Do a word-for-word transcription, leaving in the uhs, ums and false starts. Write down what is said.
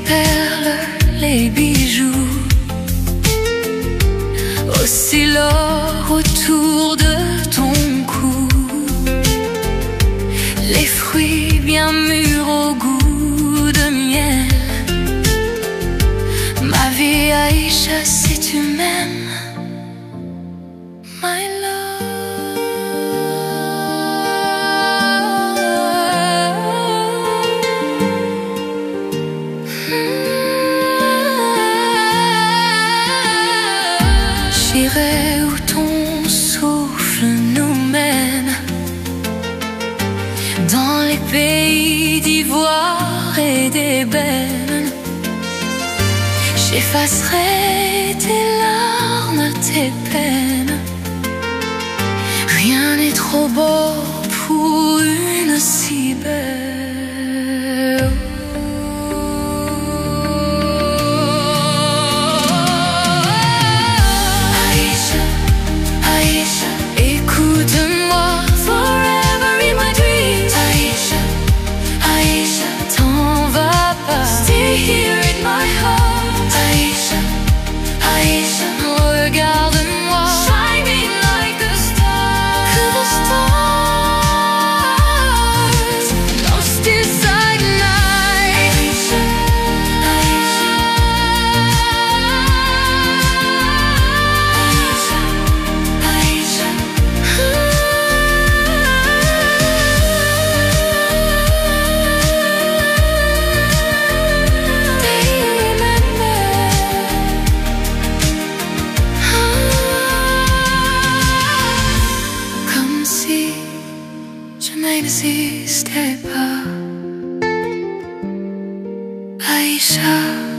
perles, les bijoux, aussi l'or autour de ton cou, les fruits bien mûrs au goût de miel. Ma vie Aïcha, si tu m'aimes, my love. J'irai où ton souffle nous mène, dans les pays d'ivoire et d'ébène. J'effacerai tes larmes, tes peines. Rien n'est trop beau pour une si belle. Aïcha, Aïcha, écoute-moi. Forever in my dreams. Aïcha, Aïcha, t'en vas pas. Stay here in my heart. Aïcha, Aïcha, regarde-moi. Shining like the stars. The stars lost inside night. Aïcha, Aïcha, Aïcha, Aïcha. Do you remember? Comme si je n'existais pas, Aïcha.